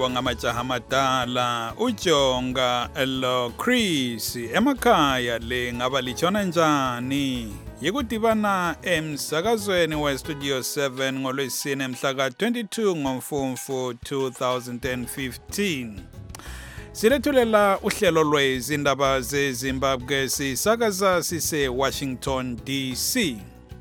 sibonga amajaha amadala uJonga lo Chris emakhaya le ngaba litshona njani yikudibana emsakazweni westudio 7 ngolwesine mhla ka-22 ngoMfumfu 2015 silethulela uhlelo lwezindaba zeZimbabwe sisakaza sise Washington DC.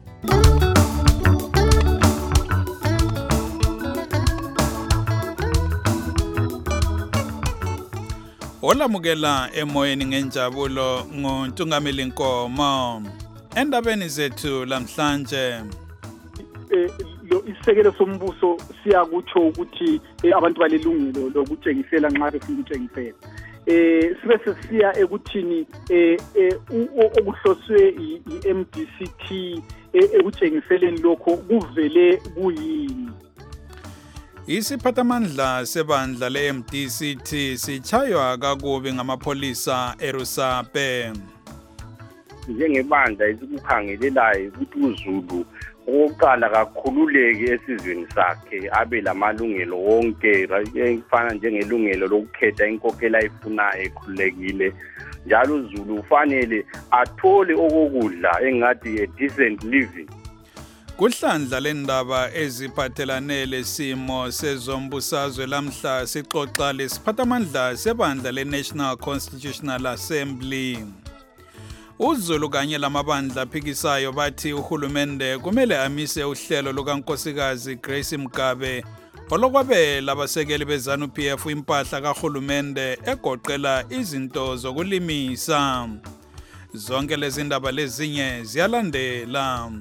Olamukela emoyeni ngenjabulo nguNtungameli Nkomo. Endabeni zethu lamhlanje isekelo sombuso siyakutsho ukuthi abantu balelungelo lokutshengisela nxa befuna ukutshengisela. Sibe sesiya ekuthini okuhloswe i-MDCT ekutshengiseleni lokho kuvele kuyini. Isiphathamandla sebandla le-MDCT sichaywa kakubi ngamapholisa eRusape. Njengebandla esikukhangelelayo ukuthi uZulu oqala kakhululeke esizweni sakhe abe lamalungelo wonke efana njengelungelo lokukhetha inkokhela ayifunayo ekhululekile njalo uZulu ufanele athole okokudla engathi a decent living. Kuhlandla lendaba eziphathelane lesimo sezombusazwe lamhla sixoxa lesiphathamandla sebandla le-National Constitutional Assembly. uZulu kanye lamabandla aphikisayo bathi uhulumende kumele amise uhlelo lukankosikazi Grace Mugabe olokwabela abasekeli beZANU-PF impahla kahulumende egoqela izinto zokulimisa. Zonke lezi ndaba lezinye ziyalandela.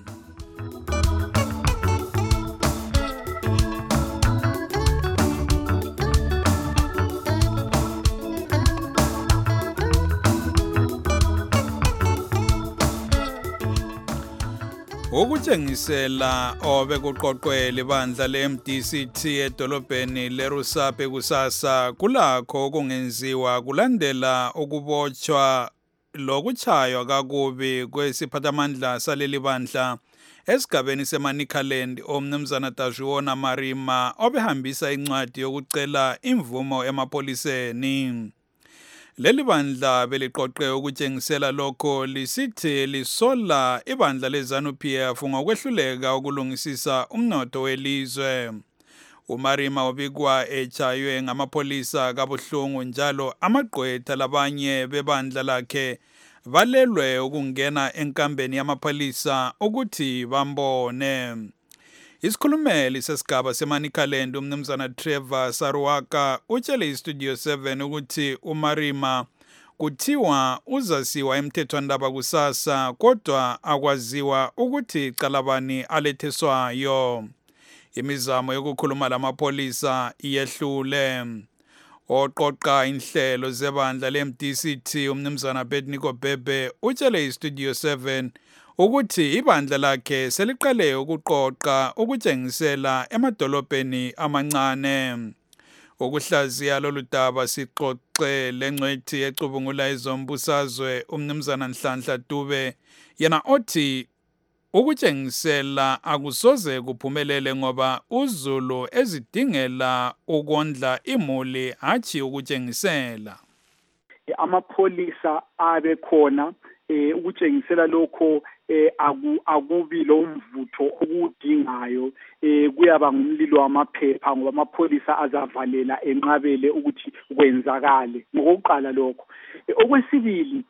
Ukutshengisela obekuqoqwe libandla le-MDCT edolobheni leRusape kusasa kulakho okungenziwa kulandela ukubotshwa lokuchaywa kakubi kwesiphathamandla saleli bandla esigabeni seManicaland omnumzana Dajuona Marima obehambisa incwadi yokucela imvumo emapoliseni. Leli bandla beliqoqe ukutshengisela lokho lisithi lisola ibandla leZANU-PF ngokwehluleka ukulungisisa umnotho welizwe. uMarima ubikwa echaywe ngamapolisa kabuhlungu njalo amagqwetha labanye bebandla lakhe balelwe ukungena enkambeni yamapolisa ukuthi bambone. Isikhulumeli sesigaba seManicaland umnumzana Trevor Saruwaka utshele iStudio 7 ukuthi uMarima kuthiwa uzasiwa emthethwandaba kusasa kodwa akwaziwa ukuthi calabani aletheswayo. Imizamo yokukhuluma lamapolisa iyehlule. Oqoqa inhlelo zebandla le-MDCT umnumzana Bednico Bebe utshele iStudio 7 ukuthi ibandla lakhe seliqale ukuqoqa ukutshengisela emadolobheni amancane. Ukuhlaziya lolu daba sixoxe lengcwethi ecubungula izombusazwe umnumzana Nhlanhla Dube yena othi ukutshengisela akusoze kuphumelele ngoba uZulu ezidingela ukondla imuli hathi ukutshengisela. Amapholisa abekhona ukutshengisela lokho akubi lo mvutho okudingayo kuyaba ngumlilo wamaphepha ngoba amapholisa azavalela enqabele ukuthi kwenzakale ngokuqala lokho. Okwesibili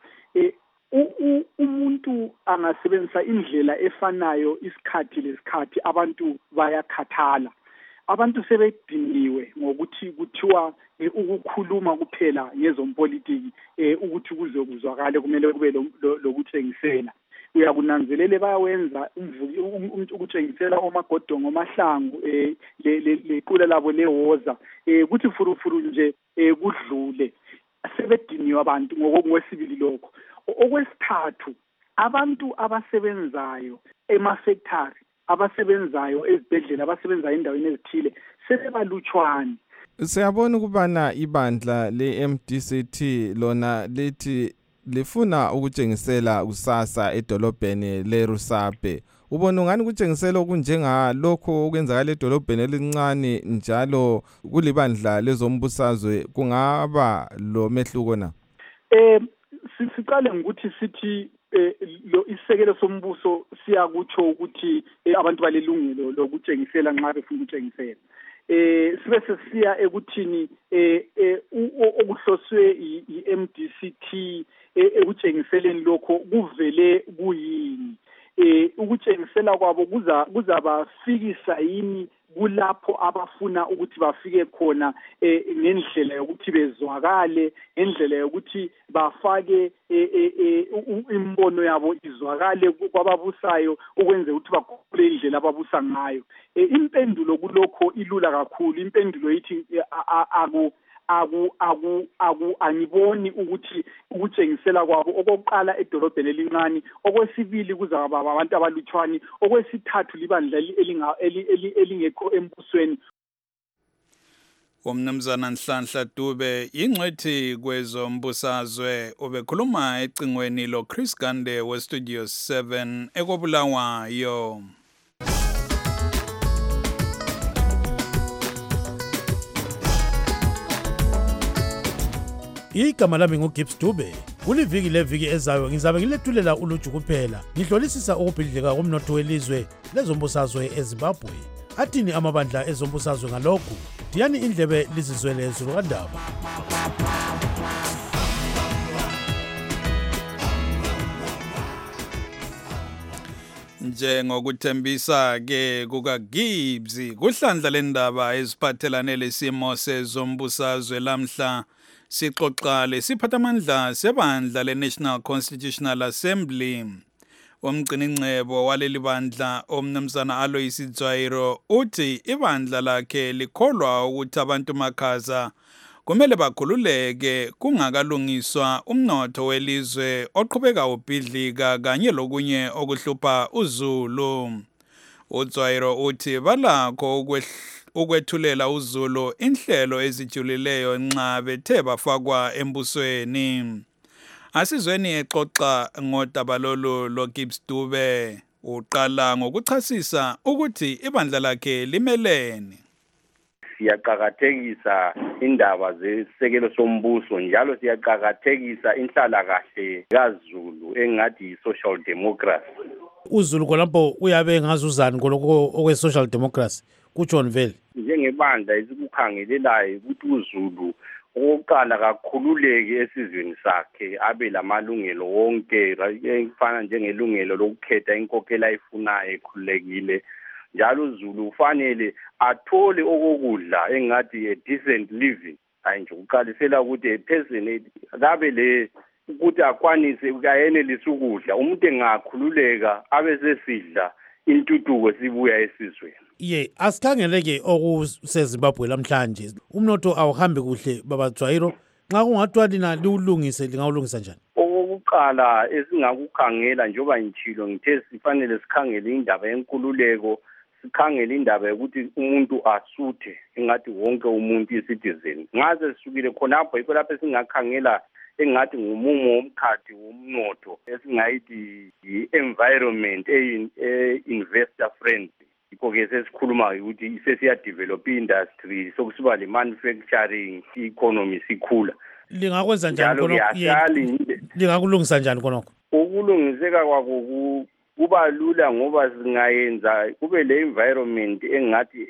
umuntu angasebenzisa indlela efanayo isikhathi lesikhathi abantu bayakhathala. Abantu sebediniwe ngokuthi kuthiwa ukukhuluma kuphela ngezompolitiki ukuthi kuze kuzwakale kumele kube lokuthengisela. Uyakunanzelela bayawenza ukutshengisela omagodongo omahlangu lequla labo lewoza kuthi furufuru nje kudlule. Sebediniwe abantu ngokwesibili lokho. Okwesithathu abantu abasebenzayo emafactory abasebenzayo ezibhedlela abasebenzayo endaweni ezithile sebebalutshwane. Siyabona ukubana ibandla le-MDCT lona lithi lifuna ukutshengisela kusasa edolobheni leRusape. Ubona ngani kutshengisela okunjengalokho okwenzakala edolobheni elincane njalo kulibandla lezombusazwe kungaba lo mehluko na? Siqale ngokuthi sithi lo isisekelo sombuso siyakutsho ukuthi abantu balelungelo lokutshengisela nxa befuna ukutshengisela. Sibe sesiya ekuthini okuhloswe i-MDCT ekutshengiseleni lokho kuvele kuyini. Ukutshengisela kwabo kuzabafikisa yini kulapho abafuna ukuthi bafike khona ngendlela yokuthi bezwakale, ngendlela yokuthi bafake imbono yabo izwakale kwababusayo ukwenza ukuthi bakhule indlela ababusa ngayo. Impendulo kulokho ilula kakhulu. Impendulo ithi angiboni ukuthi ukutshengisela kwabo okokuqala edolobheni elincane, okwesibili kuzaba abantu abalutshwani, okwesithathu libandla elingekho embusweni. Umnumzana Nhlanhla Dube ingcwethi kwezombusazwe ubekhuluma ecingweni lo Chris Gande we Studio 7 ekobulawayo. Igama lami nguGibbs Dube. Kuliviki leviki ezayo ngizabe ngilethulela uluju kuphela ngihlolisisa ukubhidlika komnotho welizwe lezombusazwe eZimbabwe. Athini amabandla ezombusazwe ngalokhu? Diyani indlebe lizizwele zulu kandaba. Njengokuthembisa ke kukaGibbs kuhlandla lendaba eziphathelane lesimo sezombusazwe lamhla sixoxa lesiphathamandla sebandla leNational Constitutional Assembly. Umgcinincebo waleli bandla omnumzana Aloysi Dzwairo uthi ibandla lakhe likholwa ukuthi abantu makhaza kumele bakhululeke kungakalungiswa umnotho welizwe oqhubeka ubhidlika kanye lokunye okuhlupha uZulu. uDzwairo uthi balakho ukwethulela uZulu inhlelo ezijulileyo nxa bethe bafakwa embusweni. Asizweni exoxa ngodaba lolu loGibbs Dube uqala ngokuchasisa ukuthi ibandla lakhe limelene. Siyaqhakathekisa indaba zesekelo sombuso njalo siyaqhakathekisa inhlalakahle kaZulu engathi social democracy. uZulu khonapho uyabe engazuzani koloko okwe social democracy kuJohn Vele. Njengebandla esikukhangelelayo ukuthi uZulu oqala kakhululeke esizweni sakhe abe lamalungelo wonke efana njengelungelo lokukhetha inkokhela ayifunayo ekhululekile. Njalo uZulu ufanele athole okokudla engathi a decent living. Hayi nje uqalisela ukuthi a person akabe le ukuthi akwanise ukayenelisa ukudla. Umuntu engakhululeka abe sesidla intuthuko sibuya esizweni. Ye asikhangeleke okuseZimbabwe lamhlanje. Umnotho awuhambi kuhle baba Dzwairo. Nxa kungathiwa lina liwulungise lingawulungisa njani? Okokuqala esingakukhangela njengoba ngitshilo ngithe sifanele sikhangele indaba yenkululeko, sikhangele indaba yokuthi umuntu asuthe engathi wonke umuntu i-citizen. Ngaze sisukile khonapho yikho lapho esingakhangela engathi ngumumo womkhathi womnotho esingayithi i-environment investor friendly. Yikho-ke sesikhuluma ukuthi sesiyadevelop industry sokusiba le-manufacturing economy sikhula. Lingakwenza njani khonokho? Lingakulungisa njani khonokho? Ukulungiseka kwakho kuba lula ngoba singayenza kube le-environment engathi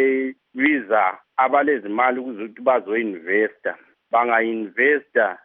ebiza abalezimali ukuze bazo-investa. Banga-investa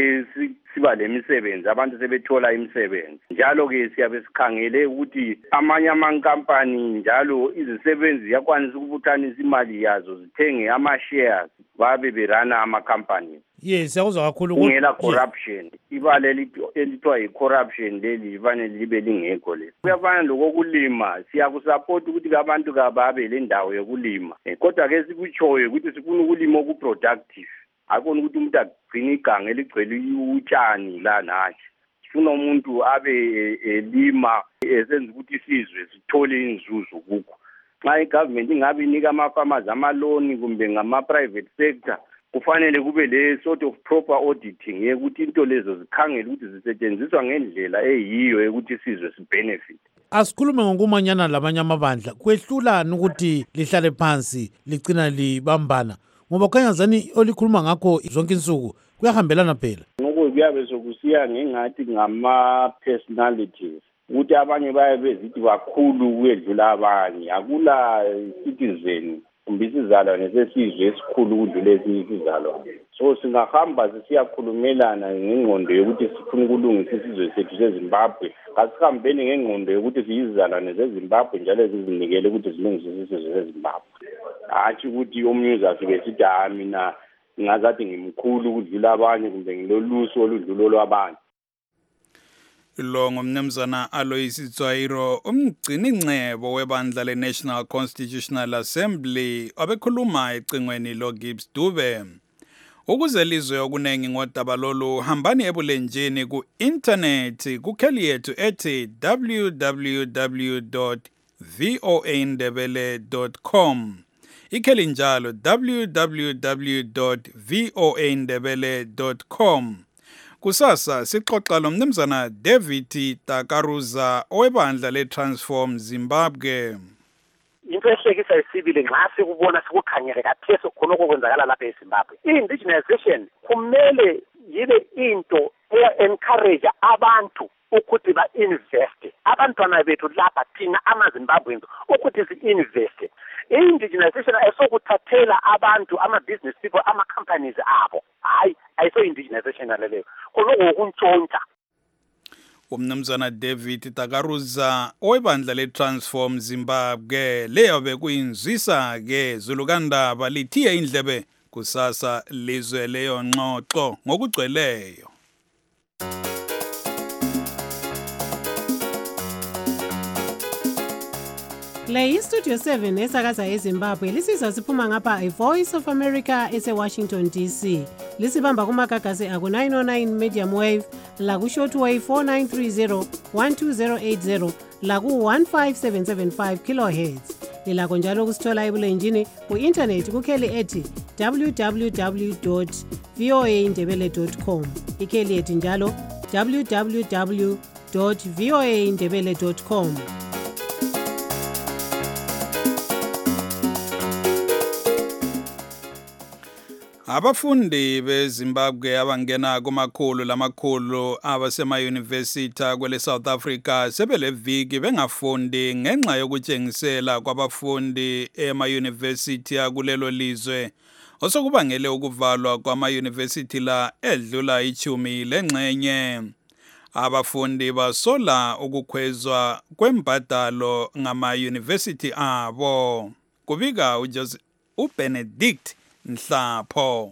siba lemisebenzi, abantu sebethola imisebenzi. Njalo-ke siyabe sikhangele ukuthi amanye amankampani njalo izisebenzi yakwanisa ukubuthanisa imali yazo zithenge ama-shares babe berana ama-companies. Yes, siyakuzwa kakhulu kungela corruption. Ibala elithiwa yi-corruption leli ifanele libe lingekho lesi. Kuyafana lokokulima, siyakusupport ukuthi abantu kababe le ndawo yokulima. Kodwa-ke sikutshoyo ukuthi sifuna ukulima okuproductive. Akona ukuthi umuntu agcine iganga eligcwele utshani la nathi. Sifuna umuntu abe elima esenza ukuthi isizwe sithole inzuzo kukho. Nxa igovernment ingabe inika ama-farmers amaloni kumbe ngama-private sector kufanele kube le sort of proper auditing yekuthi into lezo zikhangele ukuthi zisetshenziswa ngendlela eyiyo ukuthi isizwe sibenefit. Asikhulume ngokumanyana labanye amabandla kwehlulani ukuthi lihlale phansi ligcina libambana ngoba khanyazani olikhuluma ngakho zonke insuku kuyahambelana phela. Ngoku kuyabe sokusiya ngengathi ngama personalities ukuthi abanye baye bezithi bakhulu kuyedlula abanye akula citizen kumbe isizalwane sesizwe esikhulu ukudlula esinye isizalwane. So singahamba sisiyakhulumelana ngengqondo yokuthi sifuna ukulungisa isizwe sethu seZimbabwe, asihambeni ngengqondo yokuthi siyizizalwane zeZimbabwe njalo sizinikele ukuthi silungise isizwe seZimbabwe. Hatshi ukuthi omunye uzafike sithi mina ngazathi ngimkhulu ukudlula abanye kumbe ngilolusu oludlula olwabanye. Lo ngumnumzana Aloysi Tswairo umgcini ncebo webandla le-National Constitutional Assembly obekhuluma ecingweni lo-Gibbs Dube. Ukuze lizwe okunengi ngodaba lolu hambani ebulenjini ku-internet kukheli yethu ethi www.voaindebele.com. Ikheli njalo www.voaindebele.com. Kusasa sixoxa lo mnumzana David Takaruza owebandla le-Transform Zimbabwe. Into ehlekisa isibili nxa sikubona sikukhangele kathesi khona okwenzakala lapha eZimbabwe. I-indigenization kumele yibe into encourage abantu ukuthi ba-invest. Abantwana bethu lapha thina ama-Zimbabweans ukuthi si-invest. I-indigenization ayisokuthathela abantu ama-business people ama-companies abo. Hayi ayiso-indigenization naleyo khona okuntshontsha. Umnumzana David Takaruza owebandla le-Transform Zimbabwe leyo bekuyinzwisa ke Zulukandaba lithiye indlebe kusasa lizwe leyo ngxoxo ngokugcweleyo. Le iStudio 7 esakaza eZimbabwe lisizwa siphuma ngapha iVoice of America ese-Washington DC. Lisibamba kumagagasi aku 909 medium wave, laku shortwave 4930 12080, laku 15775 kilohertz. Lilakho njalo kusithola ebulenjini ku-internet kukheli ethi www.voaindebele.com. Ikheli ethi njalo www.voaindebele.com. Abafundi beZimbabwe abangena kumakhulu lamakhulu abasema-university kwele South Africa sebeleviki bengafundi ngenxa yokutshengisela kwabafundi ema-university akulelo lizwe osokubangele ukuvalwa kwama-university la edlula 10 lengxenye. Abafundi basola ukukhwezwa kwembadalo ngama-university abo. Kubika uBenedict Nhlapho.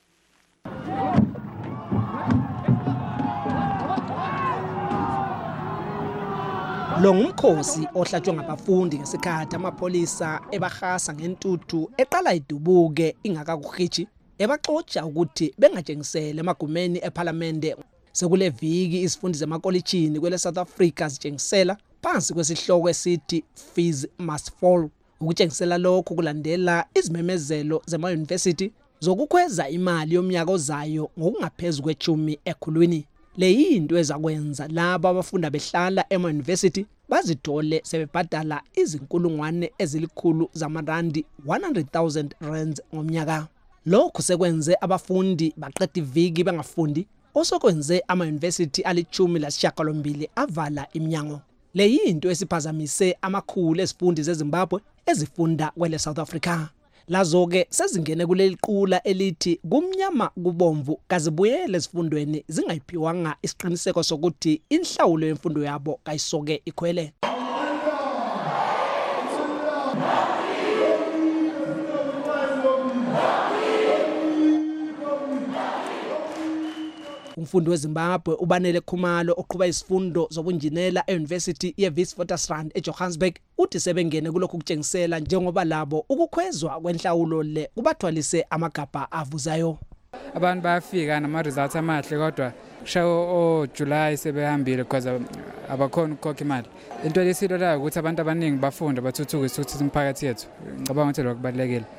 Lo ngumkhosi ohlatshwe ngabafundi ngesikhathi amapholisa ebahasa ngentuthu eqala idubuke ingakakuhitshi ebaxotsha ukuthi bengatshengisele emagumeni eParliament. Sekule viki isifundi zemakolitshini kwele South Africa zitshengisela phansi kwesihloko esithi Fees Must Fall. Ukutshengisela lokho kulandela izimemezelo zema-university zokukhweza imali yomnyaka ozayo ngokungaphezulu kwe-10 ekhulwini. Le yinto ezakwenza laba abafunda behlala ema-university bazithole sebebhadala izinkulungwane ezilikhulu zamarandi 100,000 rands ngomnyaka. Lokho sekwenze abafundi baqeda iviki bengafundi osokwenze ama-university ali-18 avala iminyango. Le yinto esiphazamise amakhulu ezifundi zeZimbabwe ezifunda kwele South Africa. Lazo-ke sezingene kuleli qula elithi kumnyama kubomvu kazibuyele ezifundweni zingayiphiwanga isiqiniseko sokuthi inhlawulo yemfundo yabo kayisoke ikhwele. Umfundi weZimbabwe uBanele Khumalo oqhuba isifundo zobunjinela e-University ye-Witwatersrand eJohannesburg uthi sebengene kulokhu kutshengisela njengoba labo ukukhwezwa kwenhlawulo le kubathwalise amagabha avuzayo. Abantu bayafika nama-results amahle kodwa kushayo July sebehambile because abakhona ukukhokha imali. Into lesilo la ukuthi abantu abaningi bafunde bathuthukise ukuthi imphakathi yethu. Ngicabanga ukuthi lokho kubalekile.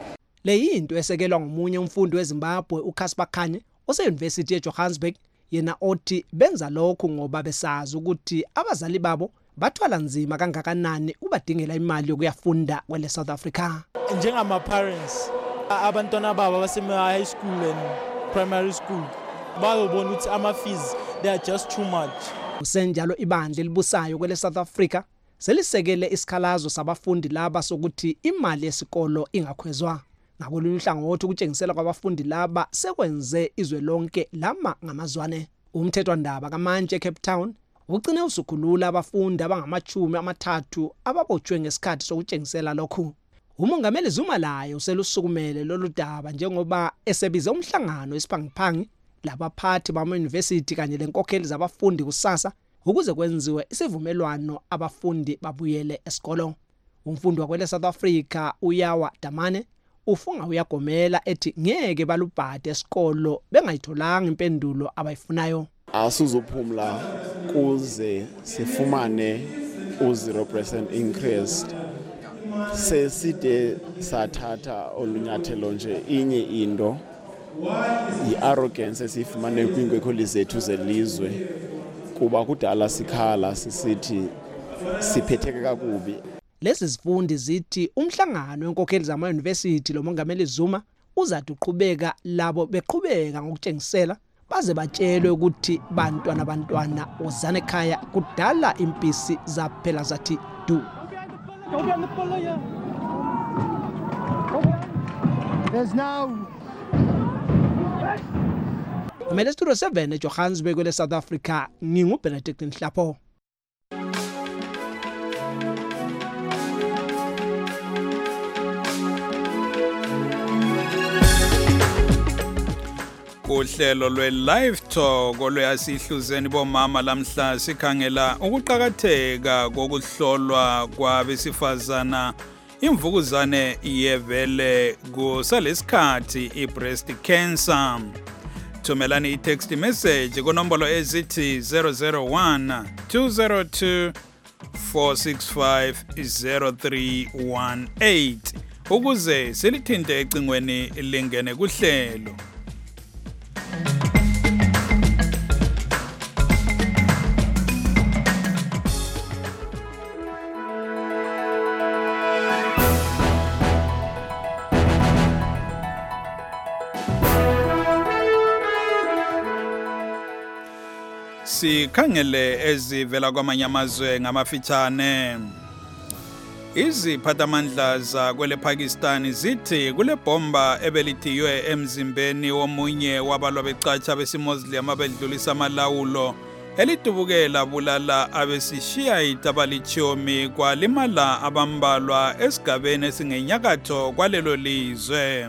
Le yinto esekelwa ngomunye umfundi weZimbabwe uCasper Khanye ose-University eJohannesburg, yena othi benza lokho ngoba besazi ukuthi abazali babo bathwala nzima kangakanani ubadingela imali yokuyafunda kwele South Africa. Njengama parents, abantwana babo basema high school and primary school, bayobona ukuthi ama fees they are just too much. Kusenjalo ibandla elibusayo kwele South Africa selisekele isikhalazo sabafundi laba sokuthi imali yesikolo ingakhwezwa. Ngakolunye uhlangothi ukutshengisela kwabafundi laba sekwenze izwe lonke lama ngamazwane. Umthethwandaba kaMantshi eCape Town ugcine usukhulula abafundi abangama-30 ababotshwe ngesikhathi sokutshengisela lokhu. Umongameli Zuma laye uselusukumele lolu daba njengoba esebize umhlangano esiphangiphangi labaphathi bama-university kanye lenkokheli zabafundi kusasa ukuze kwenziwe isivumelwano abafundi babuyele esikolo. Umfundi wakwele South Africa uYawa Damane ufunga uyagomela ethi ngeke balubhade esikolo bengayitholanga impendulo abayifunayo. Asizophumla kuze sifumane u0% increase. Seside sathatha olunyathelo nje inye into i-arrogance esifumane kwinkokheli zethu zelizwe kuba kudala sikhala sisithi siphetheke kakubi. Lezi zifundi zithi umhlangano wenkokheli zama-university lo mongameli Zuma uzathi uqhubeka labo beqhubeka ngokutshengisela baze batshelwe ukuthi bantwana ozana ekhaya kudala impisi zaphela zathi du. There's now Studio 7 eJohannesburg kwele South Africa nginguBenedict Nhlapho. Uhlelo lwe-Live Talk oluyasihluzeni bomama lamhla sikhangela ukuqhakatheka kokuhlolwa kwabesifazana imvukuzane yebele kusalesikhathi i-breast cancer. Thumelani i-text message kunombolo ezithi 001 202 465 0318 ukuze silithinte ecingweni lingene kuhlelo. Sikhangele ezivela kwamanye amazwe ngamafitshane. Iziphathamandla zakwele Pakistan zithi kule bomba ebelithiywe emzimbeni womunye wabalwa becatsha besimoslim abedlulisa amalawulo elidubukela bulala abesishiyayita abalichomi kwalimala abambalwa esigabeni esingenyakatho kwalelo lizwe.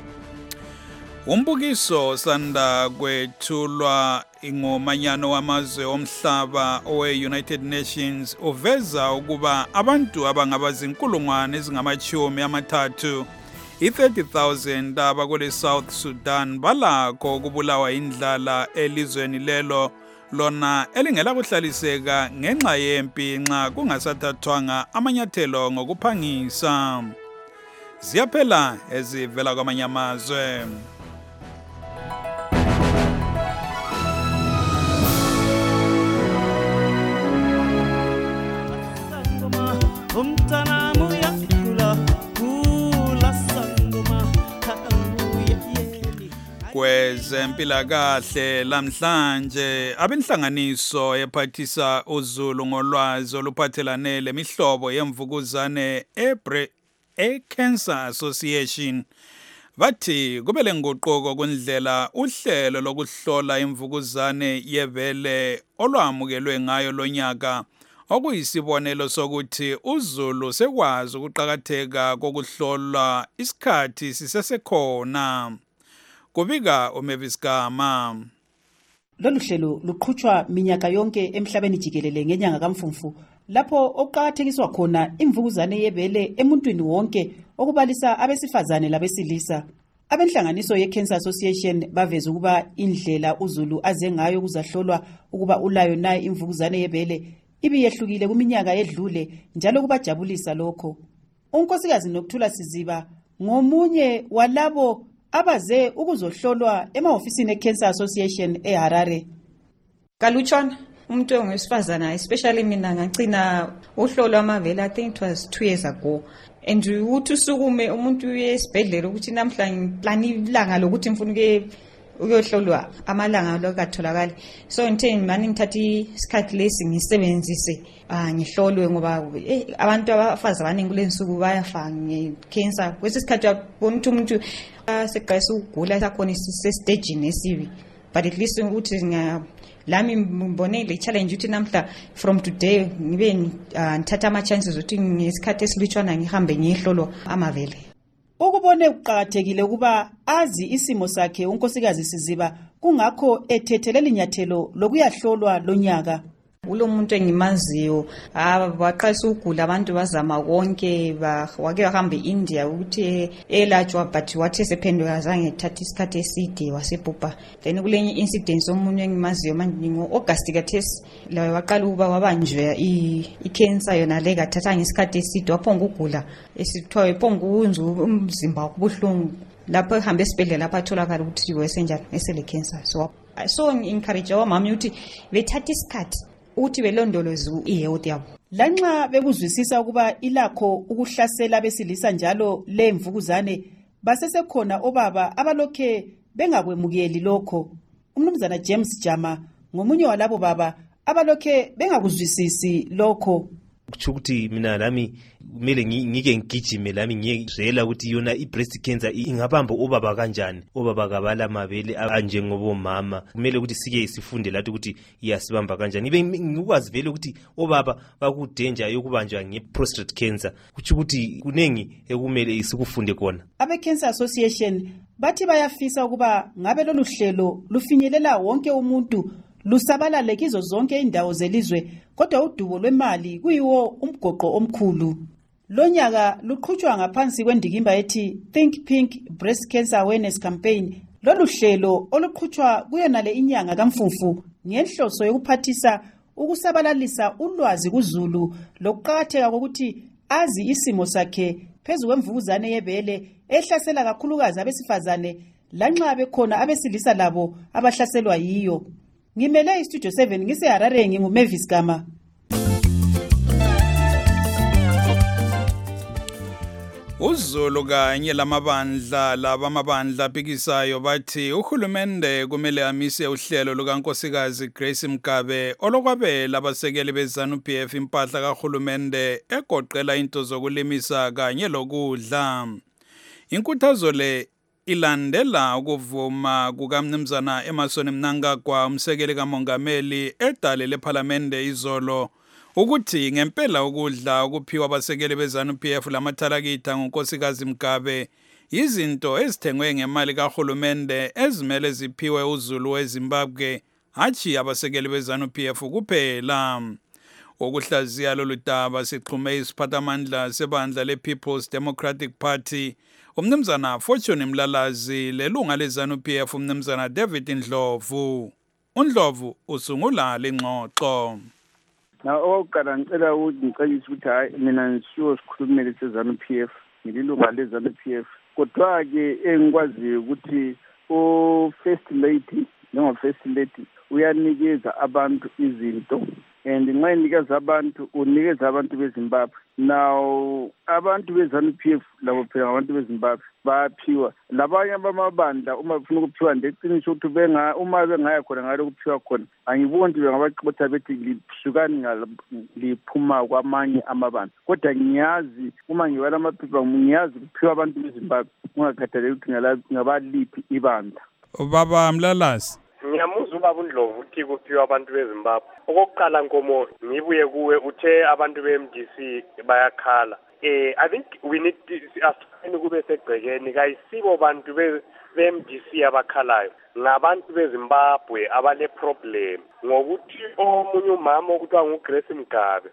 Umbukiso sanda kwethulwa ingomanyano wamazwe omhlaba owe-United Nations uveza ukuba abantu abangabazinkulungwane ezingama-30 i-30,000 abakule South Sudan balakho ukubulawa indlala elizweni lelo lona elingela kuhlaliseka ngenxa yempi nxa kungasathathwanga amanyathelo ngokuphangisa. Ziyaphela ezivela kwamanye amazwe. Kwezempilakahle lamhlanje abenhlanganiso ephathisa uZulu ngolwazi oluphathelane lemihlobo yemvukuzane e-Cancer Association bathi kube lenguquko kundlela uhlelo lokuhlola imvukuzane yebele olwamukelwe ngayo lonyaka okuyisibonelo sokuthi uZulu sekwazi ukuqhakatheka kokuhlola isikhathi sisesekhona. Kubika uMavis Gama. Lolu hlelo luqhutshwa minyaka yonke emhlabeni jikelele ngenyanga kaMfumfu lapho oqhakathekiswa khona imvukuzane yebele emuntwini wonke okubalisa abesifazane labesilisa. Abenhlanganiso ye-Cancer Association baveza ukuba indlela uZulu aze ngayo kuzahlolwa ukuba ulayo nayo imvukuzane yebele ibiyehlukile kuminyaka edlule njalo kubajabulisa lokho. Unkosikazi Nokuthula Siziba ngomunye walabo abaze ukuzohlolwa emahofisini eCancer Association eHarare. Kalutshwana umuntu ongowesifazana, especially mina ngagcina uhlolo amavele, I think it was 2 years ago, and uthi usukume umuntu uyesibhedlela ukuthi namhlanje plan ilanga lokuthi ngifuna ukuyohlolwa amalanga lokatholakala. So ngithe manje ngithatha isikhathi lesi ngisebenzise ngihlolwe ngoba abantu abafazi abaningi kulensuku bayafa ngecancer. Kwesisikhathi wabona ukuthi umuntu seqalisa ukugula sakhona isestage esibi, but at least ukuthi lami ngibone le challenge ukuthi namhla from today ngibe ngithatha ama chances ukuthi ngesikhathi esilutshwana ngihambe ngihlolwa amavele. Ukubone kuqhakathekile ukuba azi isimo sakhe unkosikazi Siziba, kungakho ethethelela inyathelo lokuyahlolwa lonyaka. Ulo muntu engimaziyo waqalisa ukugula, abantu bazama konke, wake wahambe India ukuthi elatshwa, but wathi sephenduka azange ethatha isikhathi eside wasebhubha. Then kulenye incident somunye engimaziyo manje ngo-August kathesi la waqala ukuba wabanjwe i-cancer yona le kathatha ngesikhathi eside, waphonga ukugula esithiwa iphonga unzu umzimba okubuhlungu. Lapho ehambe esibhedlela lapho atholakala ukuthi wesenjalo esele cancer. So encourage wamama ukuthi bethatha isikhathi uthi belondoloze ihealth yabo. Lanxa bekuzwisisa ukuba ilakho ukuhlasela besilisa njalo lemvukuzane, basesekhona obaba abalokhe bengakwemukeli lokho. Umnumzana James Jama ngomunye walabo baba abalokhe bengakuzwisisi lokho. Kuthi ukuthi mina lami kumele ngike ngigijime lami ngiyezela ukuthi yona i-breast cancer ingabamba obaba kanjani, obaba kabala mabele anje ngobomama. Kumele ukuthi sike sifunde lathi ukuthi iyasibamba kanjani. Ibe ngikwazi vele ukuthi obaba bakudanger yokubanjwa nge-prostate cancer. Kuthi ukuthi kunengi ekumele isikufunde khona. Abe-Cancer Association bathi bayafisa ukuba ngabe lolu hlelo lufinyelela wonke umuntu, lusabalale kizo zonke indawo zelizwe, kodwa udubo lwemali kuyiwo umgoqo omkhulu. Lonyaka luqhutshwa ngaphansi kwendikimba ethi Think Pink Breast Cancer Awareness Campaign. Lolu hlelo oluqhutshwa kuyona le inyanga kaMfumfu ngenhloso yokuphathisa ukusabalalisa ulwazi kuZulu lokuqhakatheka kokuthi azi isimo sakhe phezu kwemvukuzane yebele ehlasela kakhulukazi abesifazane lanxa bekhona abesilisa labo abahlaselwa yiyo. Ngimele iStudio 7 ngiseHarare, nginguMavis Gama. uZulu kanye lamabandla labamabandla aphikisayo bathi uhulumende kumele amise uhlelo lukankosikazi Grace Mgabe olokwabela abasekeli beZANU-PF impahla kahulumende egoqela into zokulimisa kanye lokudla. Inkuthazo le ilandela ukuvuma kukaMnumzana Emmerson Mnangagwa, umsekeli kamongameli, edale lePhalamende izolo ukuthi ngempela ukudla ukuphiwa abasekeli beZANU-PF lamathalakitha ngunkosikazi Mgabe izinto ezithengwe ngemali kahulumende ezimele ziphiwe uZulu weZimbabwe, hatshi abasekeli beZANU-PF kuphela. Ukuhlaziya lolu daba sixhume isiphathamandla sebandla lePeople's Democratic Party, umnumzana Fortune Mlalazi, lelunga leZANU-PF umnumzana David Ndlovu. uNdlovu usungula lengxoxo. Na oqala ngicela ukuthi ngicela ukuthi hayi mina ngisiyo sikhulumele seZANU-PF, ngililunga leZANU-PF, kodwa ke engikwaziyo ukuthi o-first lady njengo-first lady uyanikeza abantu izinto, and nxa enikeza abantu unikeza abantu beZimbabwe. Now abantu beZANU-PF labo phela abantu beZimbabwe bayaphiwa, labanye abamabandla uma befuna ukuphiwa ndeqiniso ukuthi uma bengaya khona ngalo kuphiwa khona angiboni ukuthi bengabaqotha bethi lisukani liphuma kwamanye amabandla. Kodwa ngiyazi uma ngibala amaphepha ngiyazi kuphiwa abantu beZimbabwe ungakhathaleli ukuthi ngabaliphi ibandla. Baba Mlalazi, ngiyamuzwa ubaba uNdlovu uthi kuphiwa abantu beZimbabwe. Okokuqala Nkomo, ngibuye kuwe uthe abantu beMDC bayakhala. I think we need to kube segcekeni kayisibo bantu beMDC abakhalayo, ngabantu beZimbabwe abale problem ngokuthi omunye umama okuthiwa nguGrace Mgabe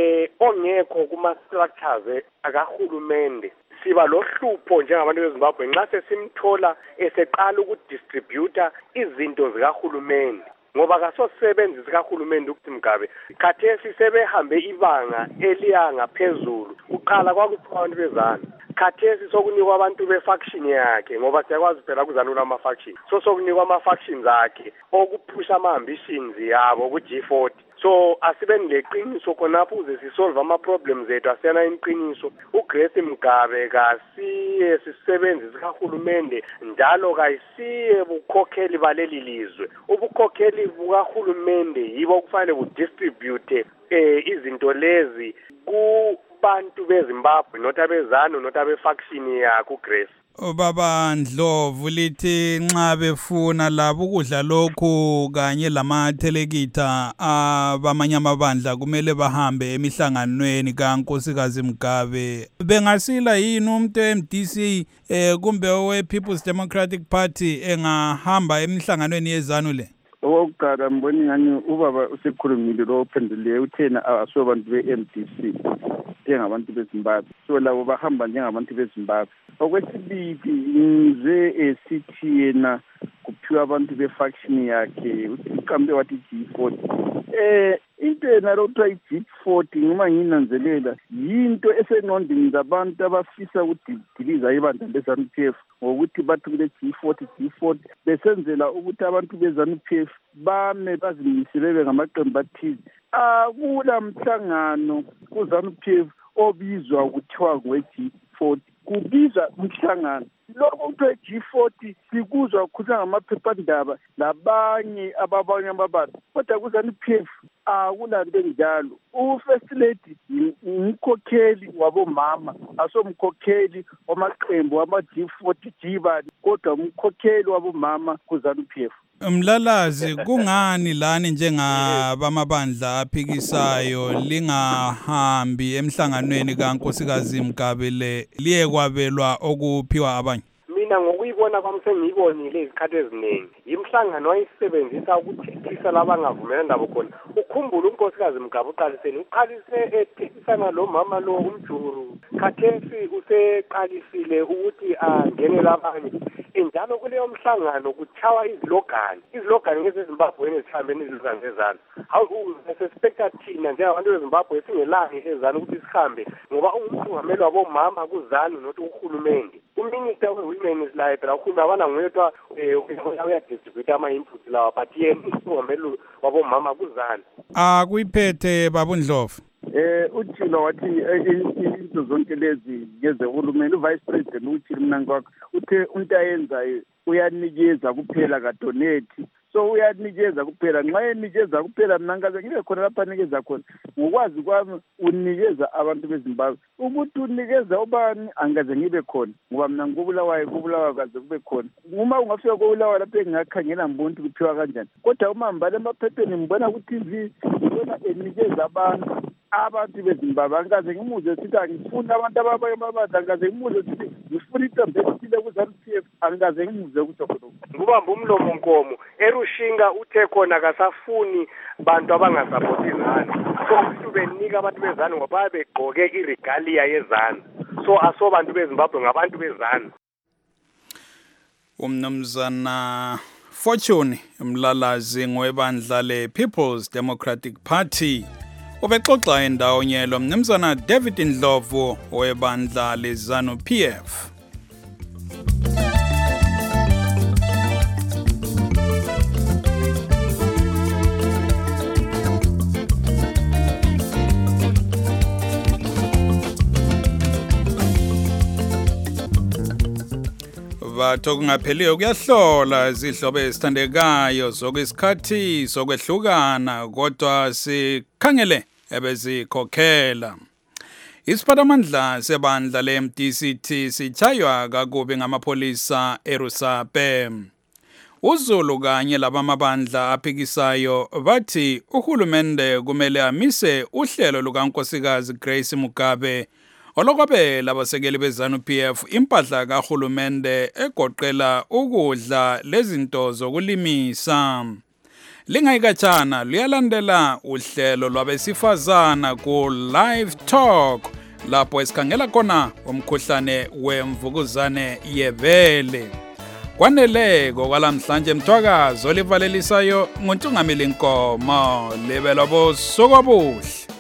ongekho kuma structures akahulumende. Siba lohlupho njengabantu beZimbabwe nxa sesimthola eseqala ukudistributor izinto zikahulumende, ngoba kasosebenzi zikahulumende ukuthi Mgabe khathesi sebehambe ibanga eliya ngaphezulu. Uqala kwakuthiwa abantu beZANU khathesi sokunikwa abantu befaction yakhe ngoba siyakwazi phela kuzanula ama-faction so sokunikwa ama-factions akhe okuphusha ama-ambitions yabo ku-G40 so asibeni leqiniso khonapho uze sisolve ama-problems ethu asiyana iqiniso uGrace Mugabe kasiye sisebenzi sikahulumende njalo kayisiye bukhokheli baleli lizwe ubukhokheli bukahulumende yibo kufanele budistribute izinto lezi kubantu beZimbabwe not abezanu not abefaction yakho Grace Baba Ndlovu lithi nxa befuna labo ukudla lokhu kanye lamathelekitha abamanye amabandla kumele bahambe emihlanganweni kaNkosikazi Mugabe bengasila yini umuntu MDC kumbe owe People's Democratic Party engahamba emihlanganweni yezanu le owokuqala mbona ngani ubaba usekhulumile lo ophendulileyo uthena asobantu be-MDC njengabantu beZimbabwe so labo bahamba njengabantu beZimbabwe okwesibili ngize esithi yena kuphiwa abantu befaction yakhe uqambe wathi G40 into yena lokuthiwa i-G40 noma nginanzelela yinto esengqondweni zabantu abafisa ukudiliza ibandla le-ZANU-PF ngokuthi bathi kule G40 besenzela ukuthi abantu be-ZANU-PF bame bazimisele ngamaqembu athize akula mhlangano ku-ZANU-PF obizwa ukuthiwa nge-G40 kubizwa umhlangano lokho kuthiwa G40 sikuzwa kukhulunywa ngamaphephandaba labanye amabandla kodwa ku-ZANU-PF akulanto enjalo u-First Lady umkhokheli wabomama asomkhokheli wamaqembu wama-G40 jibani kodwa umkhokheli wabomama ku-ZANU-PF Mlalazi kungani lani njengabamabandla aphikisayo lingahambi emhlanganweni kaNkosikazi Mugabe le liye kwabelwa okuphiwa abanye mina ngokuyibona kwami sengiyibonile izikhathi eziningi imhlangano wayisebenzisa ukuthethisa labangavumelana nabo khona ukhumbula uNkosikazi Mugabe uqalise ethethisa lo mama lo umjuru khathesi useqalisile ukuthi angene labanye njalo kuleyo mhlangano kuchawa izilogani ngezeZimbabwe nezihambeni izilogani zezanu hawu suspecta thina njengabantu beZimbabwe singelani ezanu ukuthi sihambe ngoba umongameli wabomama kuzanu nothi uhulumende uminister we-women is live phela uhulumende abana nguyedwa uyadistribute ama-inputs lawa but yena umongameli wabomama kuzanu kuyiphethe Baba Ndlovu utshilo wathi into zonke lezi ngezehulumeni uvice president utshilo mnangi wakho uthe umuntu ayenzayo uyanikeza kuphela kadonate so uyanikeza kuphela nxa enikeza kuphela mina ngaze ngibe khona lapha anikeza khona ngokwazi kwami unikeza abantu beZimbabwe ukuthi unikeza ubani angaze ngibe khona ngoba mina ngikubulawayo kaze kube khona uma ungafika kobulawayo lapha engakhangela mbona kuphiwa kanjani kodwa uma mbale emaphepheni ngibona ku-TV ngibona enikeza abantu beZimbabwe angaze ngimuze sithi angifuni abantu ababanye amabandla angaze ngimuze sithi ngifuna iqembu elithile ku-ZANU-PF angaze ngimuze ukuthi khona ngubamba umlomo nkomo erushinga uthe khona kasafuni bantu abangasapoti izanu so ukuthi benika abantu bezanu ngoba begqoke iregalia yezanu so asobantu beZimbabwe ngabantu bezanu Umnumzana Fortune Mlalazi ngwebandla le-People's Democratic Party ubexoxa endawonye lo mnumzana David Ndlovu webandla le-ZANU-PF batho kungapheliyo kuyahlola izihlobo ezithandekayo zokwesikhathi sokwehlukana kodwa sikhangele ebezikhokhela isiphathamandla sebandla le-MDC sichaywa kakubi ngamapholisa eRusape uZulu kanye labamabandla aphikisayo bathi uhulumende kumele amise uhlelo lukaNkosikazi Grace Mugabe olokwabela abasekeli beZANU-PF impahla kahulumende egoqela ukudla lezinto zokulimisa lingayikatshana luyalandela uhlelo lwabesifazana ku Live Talk lapho esikhangela khona umkhuhlane wemvukuzane yebele kwaneleko kwalamhlanje mthwakazi olivalelisayo nguNtungamili Nkomo libelo bosuku obuhle